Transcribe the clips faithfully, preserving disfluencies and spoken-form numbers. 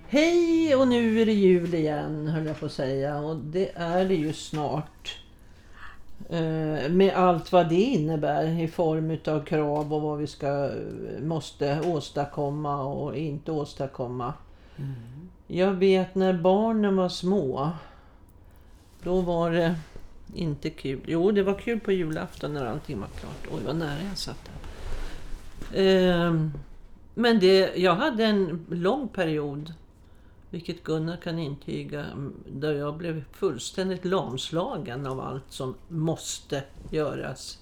Hej, och nu är det jul igen, höll jag på att säga. Och det är det ju snart. Eh, med allt vad det innebär i form av krav och vad vi ska, måste åstadkomma och inte åstadkomma. Mm. Jag vet när barnen var små, då var det inte kul. Jo, det var kul på julafton när allting var klart. Oj, vad nära jag satt där. Eh, men det, jag hade en lång period, vilket Gunnar kan intyga, där jag blev fullständigt lamslagen av allt som måste göras.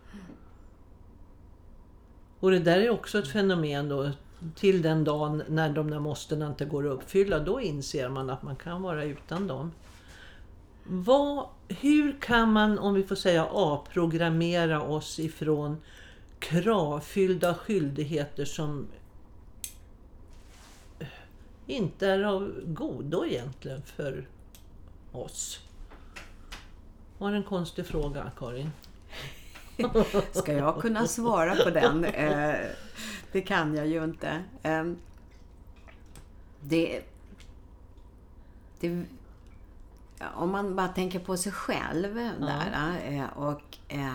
Och det där är också ett fenomen då, till den dagen när de där måsten inte går att uppfylla, då inser man att man kan vara utan dem. Vad, hur kan man, om vi får säga, avprogrammera oss ifrån kravfyllda skyldigheter som inte är av godo egentligen för oss? Var en konstig fråga, Karin. Ska jag kunna svara på den? Eh, det kan jag ju inte. Eh, det, det, om man bara tänker på sig själv där, eh, och eh,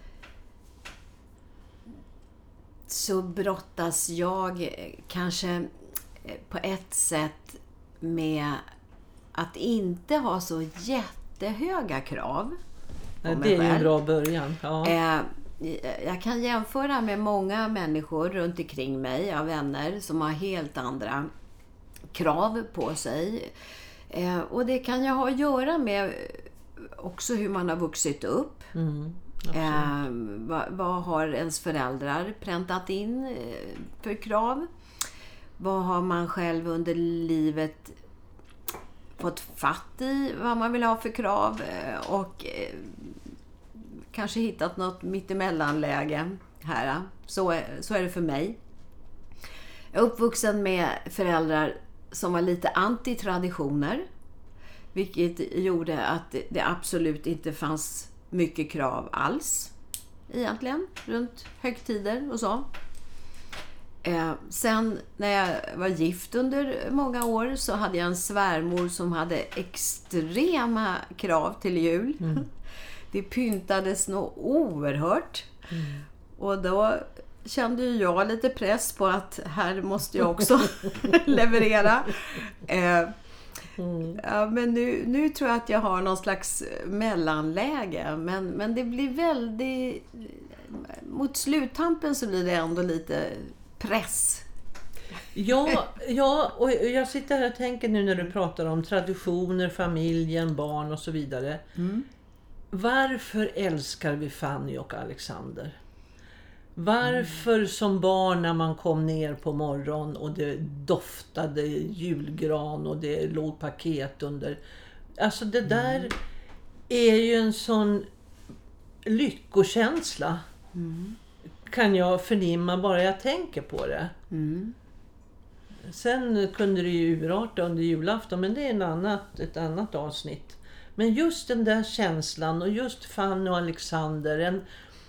så brottas jag kanske på ett sätt med att inte ha så jättehöga krav på Nej, mig det är ju en själv. bra början. Ja. Eh, jag kan jämföra med många människor runt omkring mig, av vänner som har helt andra krav på sig. Eh, och det kan ju ha att göra med också hur man har vuxit upp. Mm, eh, vad, vad har ens föräldrar präntat in eh, för krav? Vad har man själv under livet fått fatt i, vad man vill ha för krav, och eh, kanske hittat något mittemellanläge här. Så är, så är det för mig. Jag är uppvuxen med föräldrar som var lite antitraditioner, vilket gjorde att det absolut inte fanns mycket krav alls egentligen runt högtider och så. Eh, sen när jag var gift under många år så hade jag en svärmor som hade extrema krav till jul. Mm. Det pyntades nog oerhört. Mm. Och då kände jag lite press på att här måste jag också leverera. Eh, mm. ja, men nu, nu tror jag att jag har någon slags mellanläge. Men, men det blir väldigt... Mot sluttampen så blir det ändå lite press. Ja, ja, och jag sitter här och tänker nu när du pratar om traditioner, familjen, barn och så vidare. Mm. Varför älskar vi Fanny och Alexander? Varför mm. som barn när man kom ner på morgon och det doftade julgran och det låg paket under. Alltså det där mm. är ju en sån lyckokänsla. Mm. Kan jag förnimma bara jag tänker på det. Mm. Sen kunde det ju urarta under julafton, men det är en annat, ett annat avsnitt. Men just den där känslan och just Fanny och Alexander, en,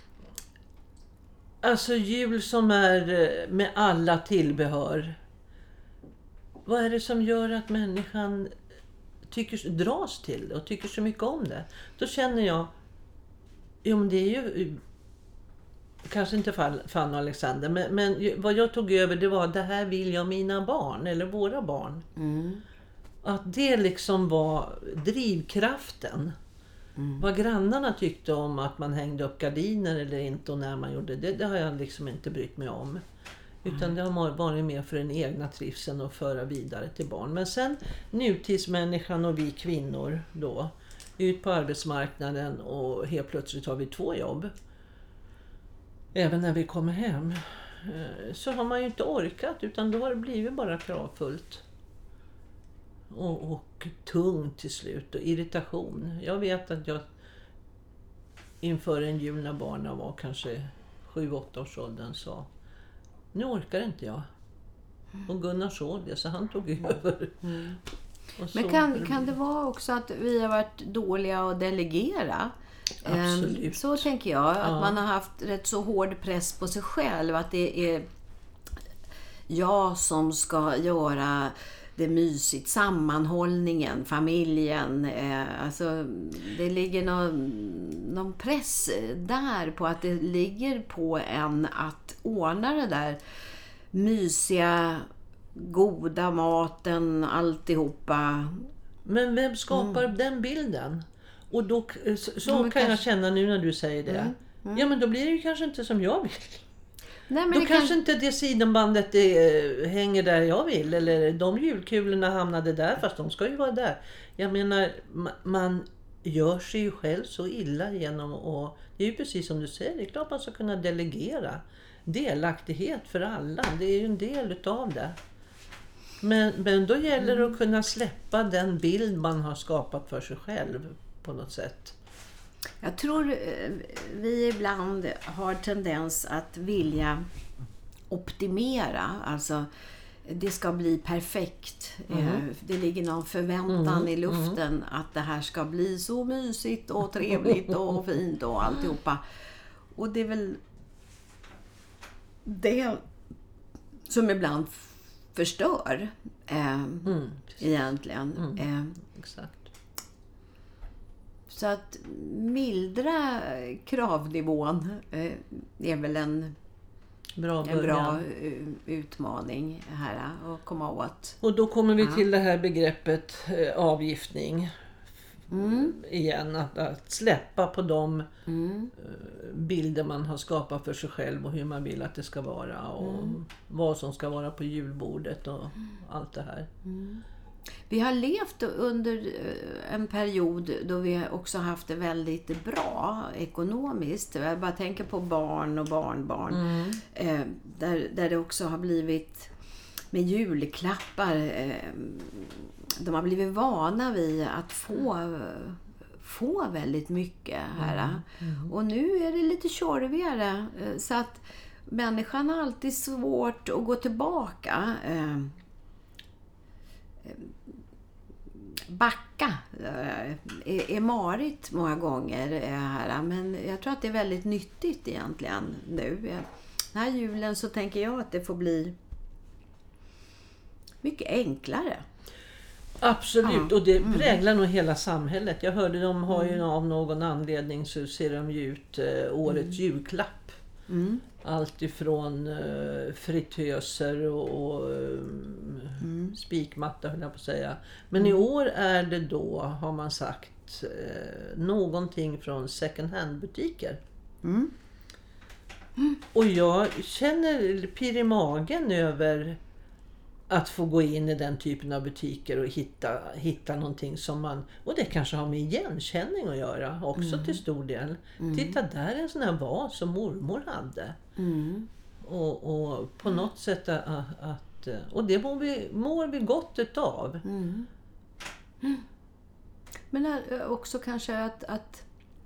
alltså jul som är med alla tillbehör. Vad är det som gör att människan tycker, dras till det och tycker så mycket om det? Då känner jag, jo men det är ju... Kanske inte Fanny och Alexander, men, men vad jag tog över det var det här vill jag mina barn, eller våra barn. Mm. Att det liksom var drivkraften. Mm. Vad grannarna tyckte om att man hängde upp gardiner eller inte och när man gjorde det, det har jag liksom inte brytt mig om. Utan mm. det har varit mer för den egna trivseln och föra vidare till barn. Men sen nutidsmänniskan och vi kvinnor då, ut på arbetsmarknaden och helt plötsligt har vi två jobb. Även när vi kommer hem så har man ju inte orkat, utan då har det blivit bara kravfullt. Och, och tungt till slut och irritation. Jag vet att jag inför en jul när barnen var kanske sju åtta års åldern sa, nu orkar inte jag. Och Gunnar såg det så han tog över. Mm. Men kan, kan det vara också att vi har varit dåliga att delegera? Absolut. Så tänker jag, att ja. man har haft rätt så hård press på sig själv, att det är jag som ska göra det är mysigt, sammanhållningen, familjen. Eh, alltså, det ligger någon, någon press där på att det ligger på en att ordna det där mysiga, goda maten, alltihopa. Men vem skapar mm. den bilden? Och då, så, så kan kanske... jag känna nu när du säger det. Mm. Mm. Ja, men då blir det ju kanske inte som jag vill. Nej, men då kanske kan... inte det sidenbandet det, hänger där jag vill. Eller de julkulorna hamnade där, fast de ska ju vara där. Jag menar, man gör sig ju själv så illa genom att... Det är ju precis som du säger, det är klart man ska kunna delegera. Delaktighet för alla, det är ju en del utav det. Men, men då gäller det att kunna släppa den bild man har skapat för sig själv på något sätt. Jag tror vi ibland har tendens att vilja optimera. Alltså det ska bli perfekt. Mm. Det ligger någon förväntan mm. i luften mm. att det här ska bli så mysigt och trevligt och fint och alltihopa. Och det är väl det som ibland förstör eh, mm. egentligen. Mm. Eh, Exakt. Så att mildra kravnivån eh, är väl en bra, en bra utmaning här att komma åt. Och då kommer vi till det här begreppet eh, avgiftning. Mm. Igen, att, att släppa på de mm. bilder man har skapat för sig själv och hur man vill att det ska vara och mm. vad som ska vara på julbordet och mm. allt det här. Mm. Vi har levt under en period då vi också haft det väldigt bra ekonomiskt. Jag bara tänker på barn och barnbarn. Mm. Eh, där, där det också har blivit med julklappar. Eh, de har blivit vana vid att få, få väldigt mycket här. Mm. Mm. Och nu är det lite tjorvigare. Eh, så att människan har alltid svårt att gå tillbaka. Eh, backa är, är marigt många gånger här, men jag tror att det är väldigt nyttigt egentligen nu. Den här julen så tänker jag att det får bli mycket enklare. Absolut, ja. Och det präglar mm. nog hela samhället. Jag hörde de har ju mm. av någon anledning så ser de ju ut eh, årets mm. julklapp. Mm. Allt ifrån uh, fritöser och, och uh, mm. spikmatta höll jag på att säga. Men mm. i år är det då, har man sagt, uh, någonting från second hand butiker. Mm. Mm. Och jag känner pirr i magen över att få gå in i den typen av butiker och hitta, hitta någonting som man... Och det kanske har med igenkänning att göra också mm. till stor del. Mm. Titta, där är en sån här vas som mormor hade. Mm. Och, och på något sätt att... att och det mår vi, mår vi gott utav. Mm. Mm. Men också kanske att, att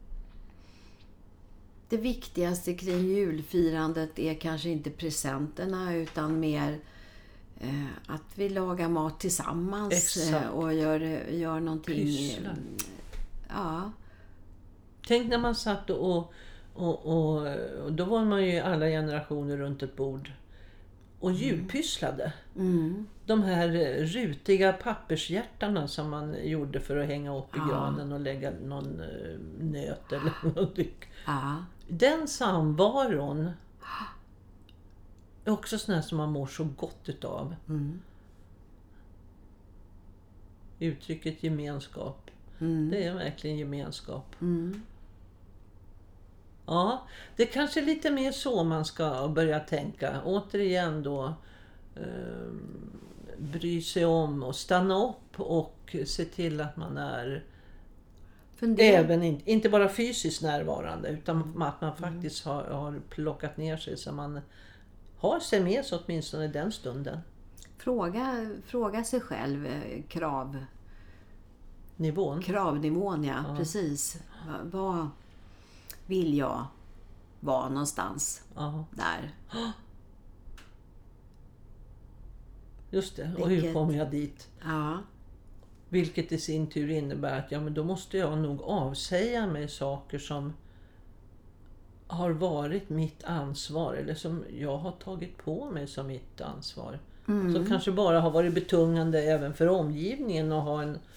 det viktigaste kring julfirandet är kanske inte presenterna utan mer... att vi lagar mat tillsammans. Exakt. Och gör, gör någonting. Pyssla. Ja. Tänk när man satt och, och, och, och då var man ju alla generationer runt ett bord och julpysslade. Mm. De här rutiga pappershjärtarna som man gjorde för att hänga upp i ja. granen och lägga någon nöt eller någonting. Ja. Den samvaron är också sån här som man mår så gott utav. Mm. Uttrycket gemenskap. Mm. Det är verkligen gemenskap. Mm. Ja, det kanske är lite mer så man ska börja tänka. Återigen då eh, bry sig om och stanna upp och se till att man är Fundera. även in, inte bara fysiskt närvarande utan att man faktiskt har, har plockat ner sig så man har sig med sig åtminstone den stunden. Fråga, fråga sig själv krav. Nivån. Kravnivån, ja, ja. Precis. Vad vill jag vara någonstans ja. där? Just det, och Vilket? hur kommer jag dit? Ja. Vilket i sin tur innebär att ja, men då måste jag nog avsäga mig saker som har varit mitt ansvar, eller som jag har tagit på mig som mitt ansvar. Mm. Som kanske bara har varit betungande även för omgivningen att ha en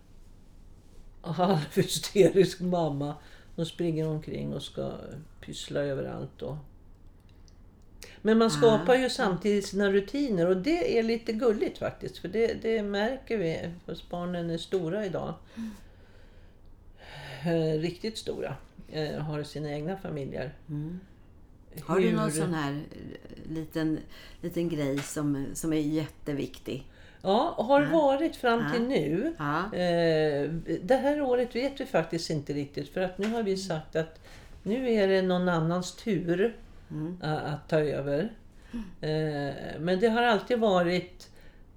halvhysterisk mamma som springer omkring och ska pyssla överallt. Och... Men man skapar ju samtidigt sina rutiner, och det är lite gulligt faktiskt, för det, det märker vi, för barnen är stora idag. Mm. Riktigt stora. Har sina egna familjer. Mm. Har du någon sån här liten, liten grej som, som är jätteviktig? Ja, har ja. varit fram ja. till nu. Ja. Det här året vet vi faktiskt inte riktigt, för att nu har vi sagt att nu är det någon annans tur mm. att ta över. Mm. Men det har alltid varit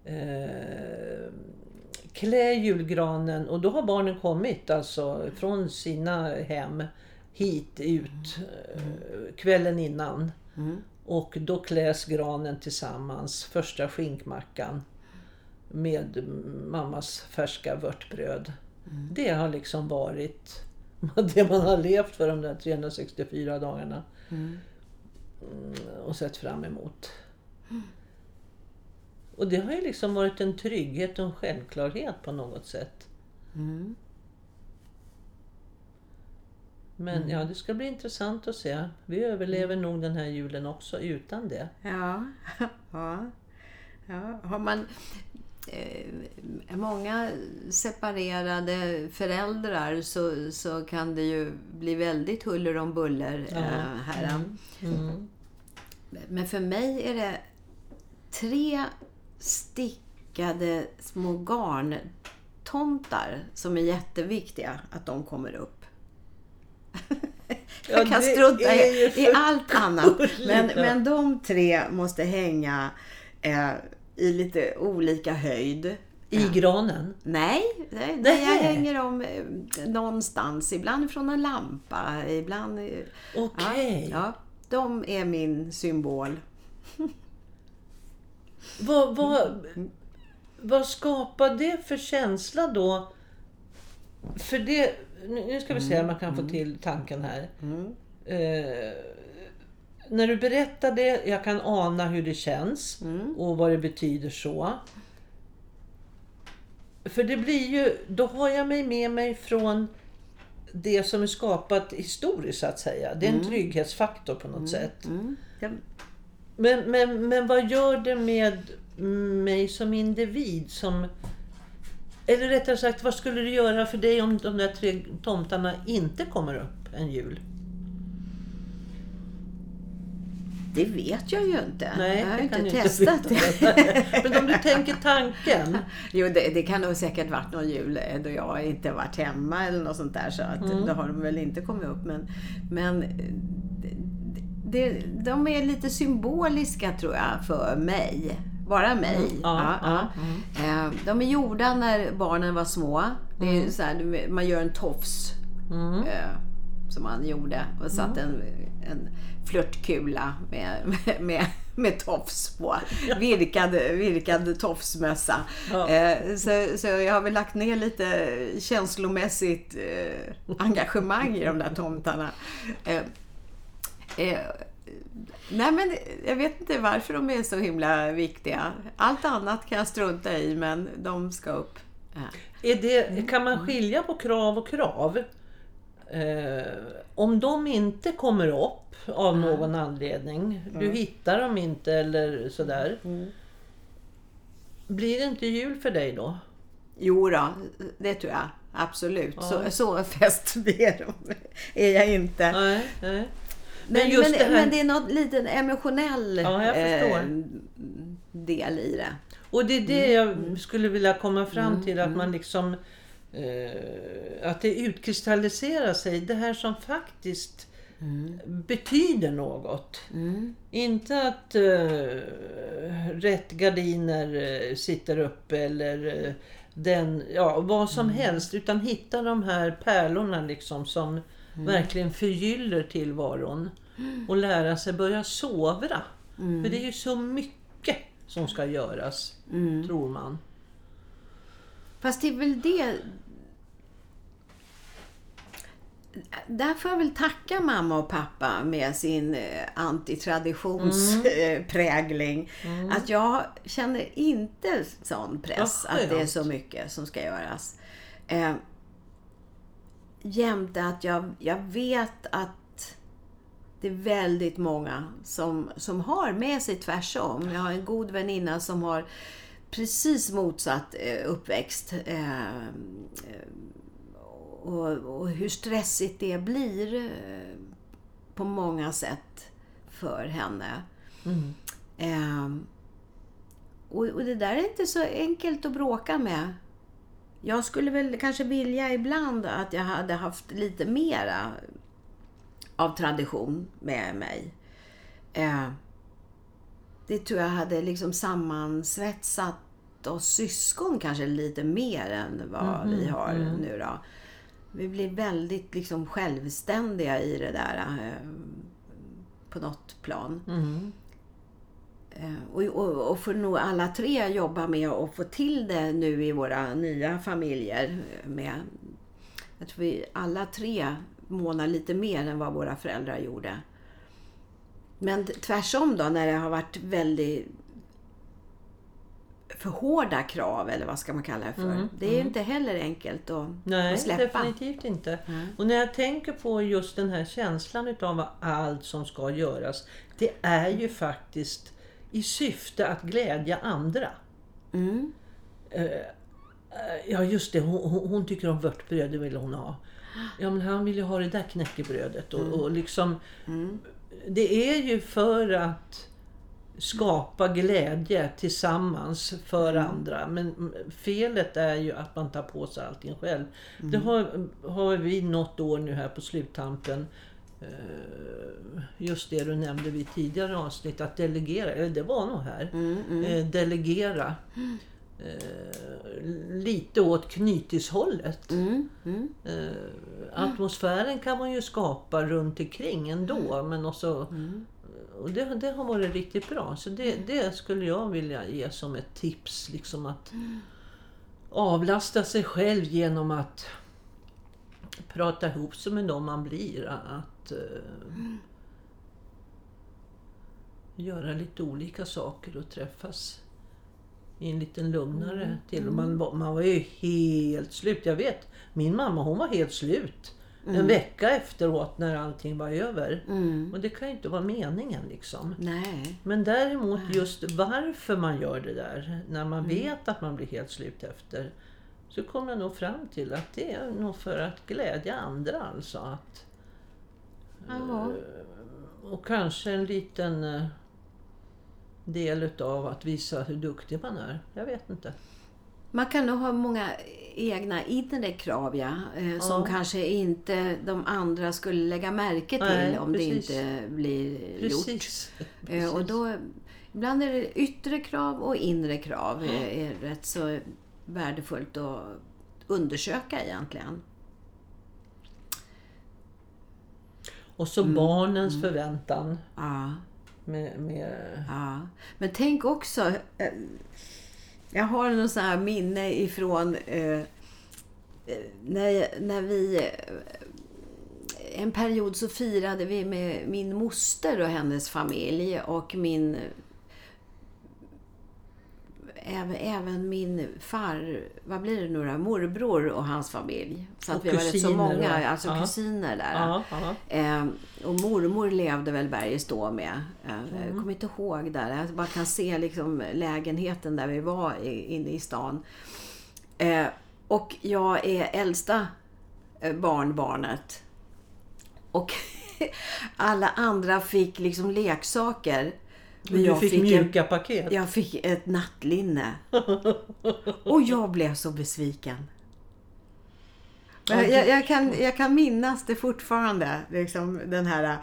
klä julgranen, och då har barnen kommit alltså från sina hem hit ut mm. kvällen innan. Mm. Och då kläs granen tillsammans, första skinkmackan med mammas färska vörtbröd. Mm. Det har liksom varit det man har levt för de där trehundrasextiofyra dagarna. Mm. Och sett fram emot. Mm. Och det har ju liksom varit en trygghet och en självklarhet på något sätt. Mm. Men mm. ja, det ska bli intressant att se. Vi överlever mm. nog den här julen också utan det. Ja, ja. ja. Har man eh, många separerade föräldrar så, så kan det ju bli väldigt huller om buller ja. eh, här. Mm. Mm. Men för mig är det tre stickade små garntomtar som är jätteviktiga att de kommer upp. Jag ja, kan strunta i, i allt annat. Men, men de tre måste hänga eh, i lite olika höjd. I ja. granen? Nej, nej, nej jag hänger dem eh, någonstans. Ibland från en lampa. Ibland... Okej. Okay. Ja, ja, de är min symbol. Vad, vad, vad skapar det för känsla då? För det... Nu ska vi se om man kan få till tanken här. Mm. Eh, när du berättar det, jag kan ana hur det känns mm. och vad det betyder så. För det blir ju, då har jag mig med mig från det som är skapat historiskt så att säga. Det är en mm. trygghetsfaktor på något mm. sätt. Mm. Ja. Men, men, men vad gör det med mig som individ som... Eller rättare sagt, vad skulle du göra för dig om de där tre tomtarna inte kommer upp en jul? Det vet jag ju inte. Nej, jag har inte inte testat det. Men om du tänker tanken. Jo, det, det kan nog säkert varit någon jul då jag inte varit hemma eller något sånt där. Så att mm. då har de väl inte kommit upp. Men, men det, de är lite symboliska tror jag för mig. Bara mig. Mm, ja, ja, ja. Mm. De är gjorda när barnen var små. Det är mm. så här, man gör en tofs mm. som man gjorde och satt mm. en, en flörtkula med, med, med, med tofs på. Virkad, virkad tofsmössa. Ja. Så, så jag har väl lagt ner lite känslomässigt engagemang i de där tomtarna. Nej, men jag vet inte varför de är så himla viktiga. Allt annat kan jag strunta i, men de ska upp. Ja. Är det, kan man skilja på krav och krav? Eh, om de inte kommer upp av mm. någon anledning, du mm. hittar dem inte eller sådär. Mm. Blir det inte jul för dig då? Jo då, det tror jag. Absolut. Ja. Så, så fest blir de. Är jag inte. Nej, nej. Men, men, just men, det här... men det är något liten emotionell ja, jag förstår. Eh, del i det. Och det är det mm. jag skulle vilja komma fram mm. till. Att man liksom eh, att det utkristalliserar sig. Det här som faktiskt mm. betyder något. Mm. Inte att eh, rätt gardiner eh, sitter uppe eller eh, den, ja, vad som mm. helst. Utan hitta de här pärlorna liksom som Mm. verkligen förgyller tillvaron mm. och lära sig börja sovra. Mm. För det är ju så mycket som ska göras, mm. tror man. Fast det är väl det... där får jag väl tacka mamma och pappa med sin eh, antitraditionsprägling. Mm. Mm. Att jag känner inte sån press ja, att det är så mycket som ska göras. Eh, jämte att jag, jag vet att det är väldigt många som, som har med sig tvärsom. Jag har en god väninna som har precis motsatt eh, uppväxt. Eh, och, och hur stressigt det blir eh, på många sätt för henne. Mm. Eh, och, och det där är inte så enkelt att bråka med. Jag skulle väl kanske vilja ibland att jag hade haft lite mera av tradition med mig. Eh, det tror jag hade liksom sammansvetsat oss syskon kanske lite mer än vad mm, vi har mm. nu då. Vi blir väldigt liksom självständiga i det där eh, på något plan. Mm. Eh, och, och, och för nog alla tre jobba med att få till det nu i våra nya familjer. Med, jag tror vi alla tre månar lite mer än vad våra föräldrar gjorde. Men tvärsom då, när det har varit väldigt för hårda krav, eller vad ska man kalla det för. Mm, det är mm. inte heller enkelt att, Nej, att släppa. Nej, definitivt inte. Mm. Och när jag tänker på just den här känslan utav allt som ska göras, det är ju faktiskt i syfte att glädja andra. Mm. Uh, ja, just det. Hon, hon tycker om vörtbröd, det vill hon ha. Ja, men han vill ju ha det där knäckebrödet. Och, mm. och liksom, mm. det är ju för att skapa glädje tillsammans för mm. andra. Men felet är ju att man tar på sig allting själv. Mm. Det har, har vi något år nu här på sluttampen. Just det du nämnde vid tidigare avsnitt. Att delegera. Eller det var nog här. Mm, mm. Delegera. Mm. Lite åt knytishållet. Mm, mm. Atmosfären kan man ju skapa runt omkring ändå. Mm. Men också... Mm. Och det, det har varit riktigt bra. Så det, det skulle jag vilja ge som ett tips. Liksom att mm. avlasta sig själv genom att prata ihop sig med dem man blir. Att uh, mm. göra lite olika saker och träffas i en liten lugnare mm. till. Man, man var ju helt slut. Jag vet, min mamma hon var helt slut. Mm. En vecka efteråt när allting var över. Mm. Och det kan ju inte vara meningen liksom. Nej. Men däremot just varför man gör det där. När man mm. vet att man blir helt slut efter. Så kommer jag nog fram till att det är nog för att glädja andra. Alltså att, uh, och kanske en liten uh, del utav att visa hur duktig man är. Jag vet inte. Man kan nog ha många egna inre krav, ja, eh, som ja. kanske inte de andra skulle lägga märke till. Nej, om precis. det inte blir precis. gjort. Precis. Eh, och då, ibland är det yttre krav och inre krav ja. är, är rätt så värdefullt att undersöka egentligen. Och så mm. barnens mm. förväntan. Ja. Med, med... ja. Men tänk också... Eh, Jag har någon sån här minne ifrån eh, när, när vi eh, en period så firade vi med min moster och hennes familj och min även, även min far, vad blir det nu då? Morbror och hans familj. Så att och vi var rätt så många, va? alltså ja. kusiner där. Ja, ja. Eh, och mormor levde väl Berges då med. Eh, mm. Jag kommer inte ihåg där. Jag bara kan se liksom lägenheten där vi var i, inne i stan. Eh, och jag är äldsta barnbarnet. Och alla andra fick liksom leksaker. Men jag fick, fick mjuka en, paket. Jag fick ett nattlinne. Och jag blev så besviken. Jag, jag, jag, kan, jag kan minnas det fortfarande. Liksom den här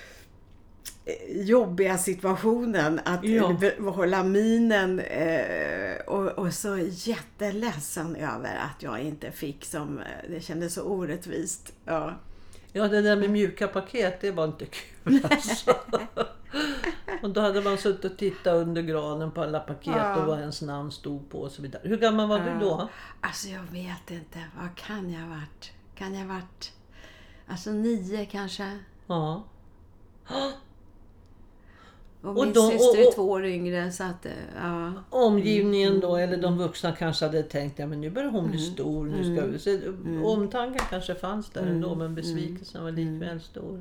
jobbiga situationen. Att ja. hålla minen. Eh, och, och så jätteledsen över att jag inte fick som... Det kändes så orättvist. Ja. Ja, det där med mjuka paket, det var inte kul alltså. Och då hade man suttit och tittat under granen på alla paket ja. och vad ens namn stod på och så vidare. Hur gammal var ja. du då? Alltså jag vet inte, vad kan jag ha varit? Kan jag ha varit Alltså nio kanske. Ja. Och, Och min de- syster och- är och- två år yngre, så att, ja. Omgivningen då, eller de vuxna kanske hade tänkt, ja men nu börjar hon bli stor, nu ska vi se. Omtanken kanske fanns där ändå, men besvikelsen var likväl stor.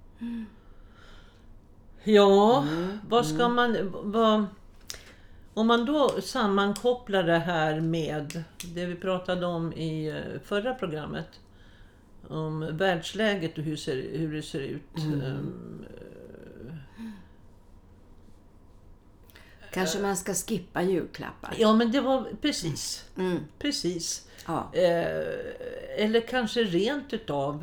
Ja, vad ska man... Vad, om man då sammankopplar det här med det vi pratade om i eh, förra programmet, om världsläget och hur, ser, hur det ser ut. ehm, Kanske man ska skippa julklappar. Ja, men det var precis. Mm. Precis. Ja. Eh, eller kanske rent utav...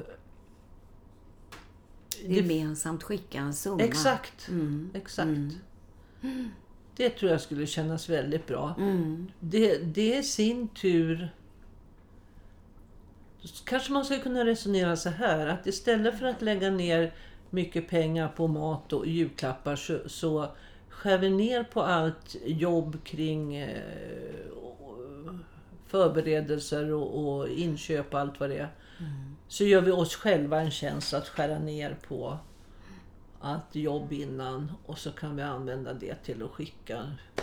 Gemensamt skicka en summa. Exakt. Mm. Exakt. Mm. Det tror jag skulle kännas väldigt bra. Mm. Det, det är sin tur... Kanske man ska kunna resonera så här. Att istället för att lägga ner mycket pengar på mat och julklappar så, så skär vi ner på allt jobb kring eh, förberedelser och, och inköp och allt vad det är. Mm. Så gör vi oss själva en tjänst att skära ner på allt jobb innan. Och så kan vi använda det till att skicka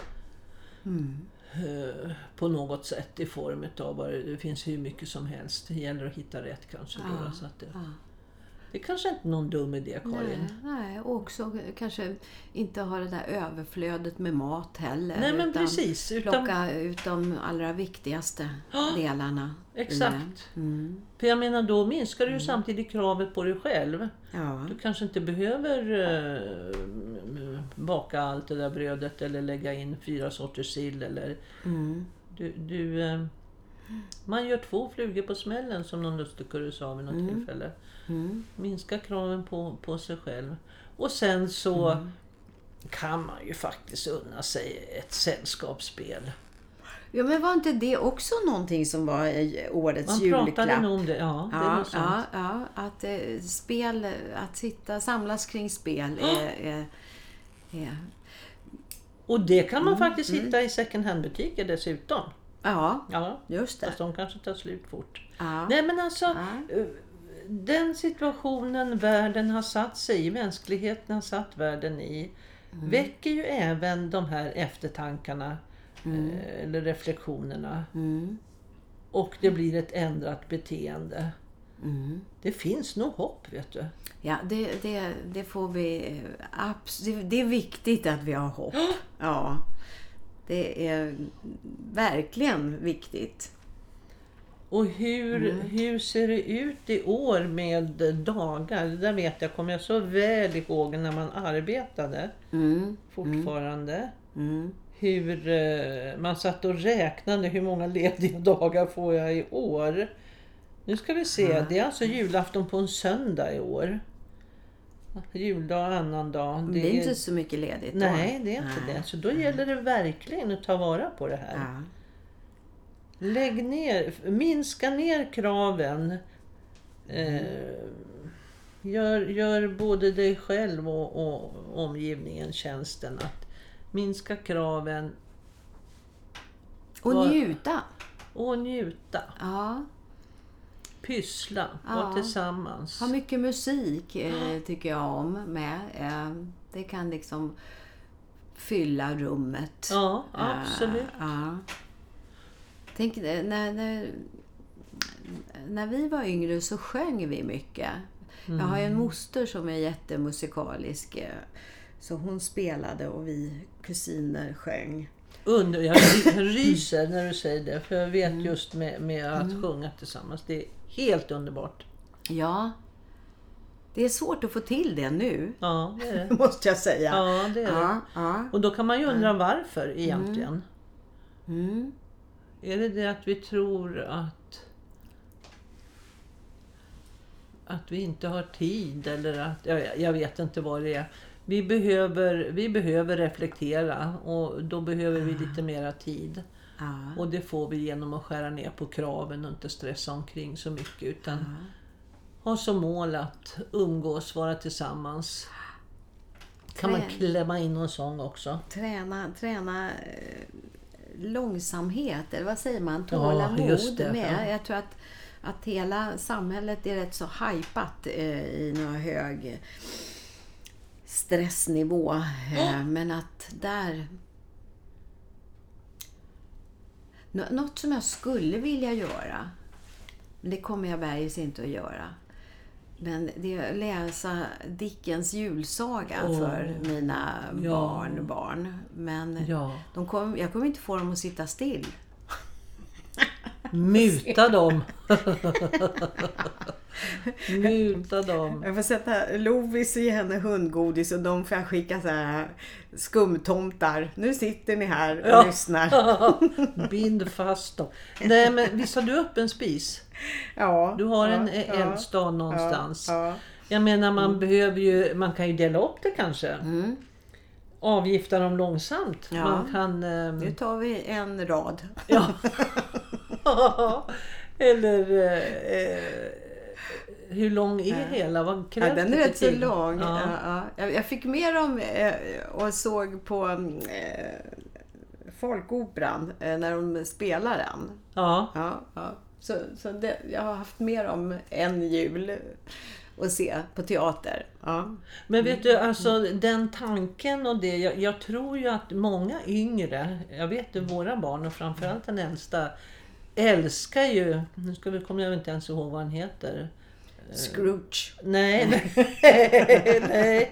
Mm. eh, på något sätt i form av vad det, det finns hur mycket som helst. Det gäller att hitta rätt kanske. Ja, Då, så att det, ja. det är kanske inte någon dum idé, Karin. Nej, nej, och också kanske inte ha det där överflödet med mat heller. Nej, men utan precis. Utan, plocka ut de allra viktigaste delarna. exakt. Mm. För jag menar, då minskar du ju samtidigt kravet på dig själv. Ja. Du kanske inte behöver eh, baka allt det där brödet eller lägga in fyra sorters sill. Eller, Mm. du, du, eh, man gör två flugor på smällen, som någon lustigkurre sa vid något Mm. tillfälle. Mm. Minska kraven på, på sig själv. Och sen så Mm. kan man ju faktiskt unna sig ett sällskapsspel. Ja, men var inte det också någonting som var i årets Man julklapp? pratade nog om det, ja, det är Ja, nog sant. ja, ja, att eh, spel, att sitta, samlas kring spel är... är, är Och det kan man Mm, faktiskt mm. hitta i second hand-butiker dessutom. ja, Ja, just det. fast de kanske tar slut fort. Ja. Nej, men alltså, Ja. eh, den situationen världen har satt sig i, mänskligheten har satt världen i, Mm. väcker ju även de här eftertankarna eh, eller reflektionerna. Mm. Och det blir ett ändrat beteende. Mm. Det finns nog hopp, vet du. Ja, det, det, det får vi... abs- Det, det är viktigt att vi har hopp. Ja, det är verkligen viktigt. Och hur, Mm. hur ser det ut i år med dagar? Det där vet jag, kommer jag så väl ihåg när man arbetade Mm. fortfarande. Mm. Hur eh, man satt och räknade hur många lediga dagar får jag i år. Nu ska vi se, Ja. det är alltså julafton på en söndag i år. Juldag och annan dag. Det är inte så mycket ledigt då. Nej, det är inte Nej. det. Så då gäller det verkligen att ta vara på det här. Ja. Lägg ner, minska ner kraven. Eh, gör, gör både dig själv och, och omgivningen tjänsten att minska kraven Och Vad- njuta. och njuta. Ja. Pyssla, Ja. vara tillsammans. Ha mycket musik eh, tycker jag om med. Eh, det kan liksom fylla rummet. Ja, absolut. Eh, ja. Tänk, eh, när, när, när vi var yngre så sjöng vi mycket. Jag har ju en moster som är jättemusikalisk. eh, Så hon spelade och vi kusiner sjöng. Under, jag ryser när du säger det. För jag vet just med, med att sjunga tillsammans. Det är helt underbart. Ja. Det är svårt att få till det nu. Ja, det är det. Måste jag säga. Ja, det är det. Ja, ja. Och då kan man ju undra varför egentligen. Mm. Är det det att vi tror att att vi inte har tid eller att jag, jag vet inte vad det är. Vi behöver vi behöver reflektera och då behöver vi lite mera tid. Ja. Och det får vi genom att skära ner på kraven och inte stressa omkring så mycket utan ha som mål att umgås, vara tillsammans. Kan man Trä- klämma in någon sång också? Träna, träna eh, långsamhet, eller vad säger man? Ja, Tålamod just det, med. ja. Jag tror att att hela samhället är rätt så hypat eh, i någon hög stressnivå. Eh, mm. Men att där... Nå- något som jag skulle vilja göra, men det kommer jag bergis inte att göra. Men det är att läsa Dickens julsaga oh. för mina ja. barn, barn. Men ja. de kom, jag kommer inte få dem att sitta still. Muta dem. Muta dem. Jag får sätta Lovis och henne hundgodis och de får skicka så här skumtomtar. Nu sitter ni här och ja. lyssnar. Bind fast dem. Nej, men visst har du upp en spis? Ja. Du har ja, en ja, eldstad någonstans. Ja, ja. Jag menar man mm. behöver ju, man kan ju dela upp det kanske. Mm. Avgifta dem långsamt. Ja. Man kan... Um... Nu tar vi en rad. Ja. Eller eh, hur lång är ja. hela? Vad krävs ja, den är rätt så lång. Ja. Ja, ja. Jag, jag fick mer om eh, och såg på eh, folkoperan eh, när de spelar den. Ja. Ja, ja. Så, så det, jag har haft mer om en jul och se på teater. Ja. Men vet du, alltså den tanken och det, jag, jag tror ju att många yngre, jag vet ju våra barn och framförallt den äldsta, älskar ju, nu ska vi komma jag inte ens ihåg vad han heter. Scrooge. Nej, nej, nej.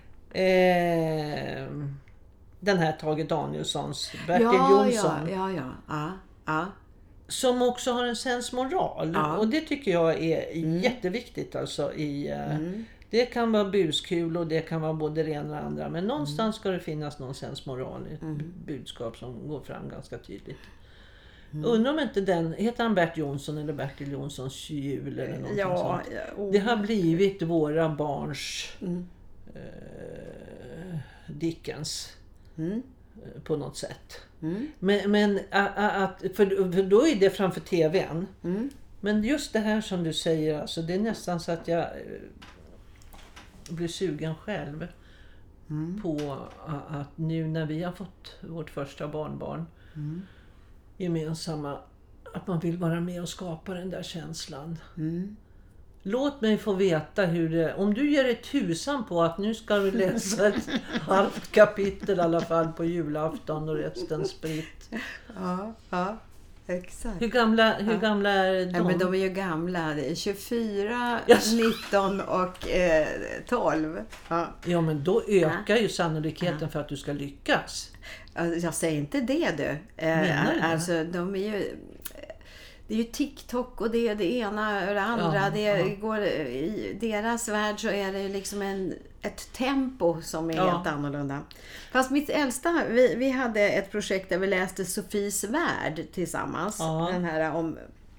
Eh, den här Tage Danielssons, Bertil ja, Jonsson. Ja, ja, ja, ja, ja. Som också har en sensmoral. Ja. Och det tycker jag är mm. jätteviktigt. Alltså i, mm. Det kan vara buskul och det kan vara både det ena och andra. Men någonstans mm. ska det finnas någon sensmoral. Ett mm. budskap som går fram ganska tydligt. Mm. Undrar om inte den, heter han Bert Jonsson eller Bertil Jonssons jul eller någonting ja, sånt. Ja, oh. Det har blivit våra barns mm. eh, Dickens. Mm. På något sätt. Mm. Men, men att, för, för då är det framför tvn. Mm. Men just det här som du säger, alltså, det är nästan så att jag blir sugen själv mm. på att nu när vi har fått vårt första barnbarn mm. gemensamma, att man vill vara med och skapa den där känslan. Mm. Låt mig få veta hur det... Om du ger ett tusan på att nu ska vi läsa ett halvt kapitel i alla fall på julafton och resten spritt. Ja, ja, exakt. Hur gamla, hur ja. gamla är de? Ja, men de är ju gamla. Det är tjugofyra, yes. nitton och eh, tolv. Ja. ja, men då ökar ja. ju sannolikheten ja. för att du ska lyckas. Jag säger inte det, du. Menar du det? Alltså, de är ju... Det är ju TikTok och det är det ena och det andra. Ja, det ja. går, i deras värld så är det liksom en, ett tempo som är ja. helt annorlunda. Fast mitt äldsta, vi, vi hade ett projekt där vi läste Sofies värld tillsammans. Ja. Den här om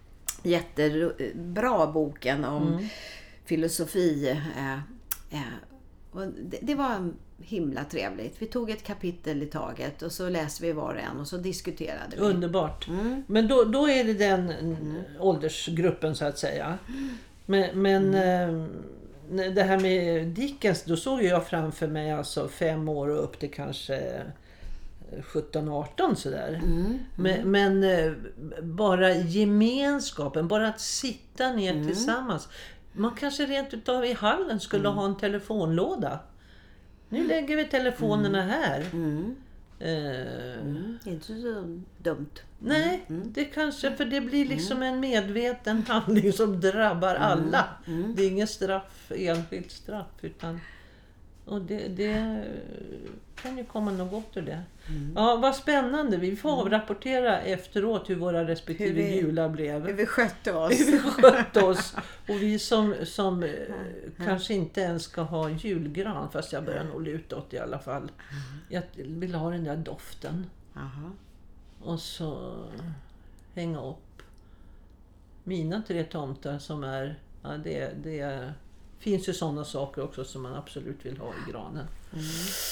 jättebra boken om mm. filosofi. Eh, eh, och det, det var himla trevligt. Vi tog ett kapitel i taget och så läste vi var och en och så diskuterade vi. Underbart. Mm. Men då, då är det den mm. åldersgruppen så att säga. Men, men mm. eh, det här med Dickens, då såg jag framför mig alltså fem år och upp till kanske sjutton arton sådär. Mm. Mm. Men, men eh, bara gemenskapen, bara att sitta ner mm. tillsammans. Man kanske rent utav i hallen skulle mm. ha en telefonlåda. Nu lägger vi telefonerna mm. här. Mm. Eh, mm. Inte så dumt. Nej, mm. det kanske, för det blir liksom mm. en medveten handling som drabbar mm. alla. Mm. Det är ingen straff, enskilt straff, utan och det, det kan ju komma något gott ur det. Mm. Ja, vad spännande. Vi får mm. rapportera efteråt hur våra respektive hur vi, jular blev. Hur vi skötte oss. Hur vi skötte oss. Och vi som, som mm. kanske inte ens ska ha julgran, fast jag börjar nog luta åt i alla fall. Mm. Jag vill ha den där doften. Aha. Och så hänga upp mina tre tomtar som är, ja, det, det finns ju sådana saker också som man absolut vill ha i granen. Mm.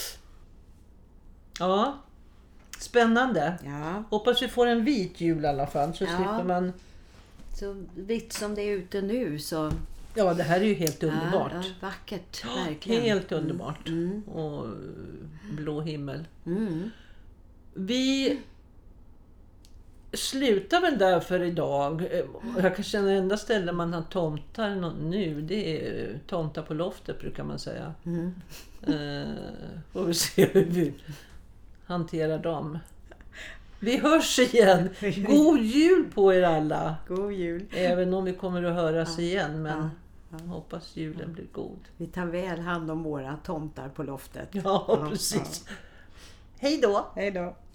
Ja, spännande. Ja. Hoppas vi får en vit jul i alla fall, så ja. slipper man... Så vitt som det är ute nu så... Ja, det här är ju helt underbart. Ja, ja, vackert, verkligen. Helt underbart. Mm. Mm. Och blå himmel. Mm. Vi slutar väl där för idag. Jag kan känna enda stället man har tomtar nu, det är tomtar på loftet brukar man säga. Mm. Eh, får vi se hur vi hanterar dem. Vi hörs igen. God jul på er alla. God jul. Även om vi kommer att höras Ja. igen, men Ja. Ja. hoppas julen blir god. Vi tar väl hand om våra tomtar på loftet. Ja, precis. Hej då! Hej då!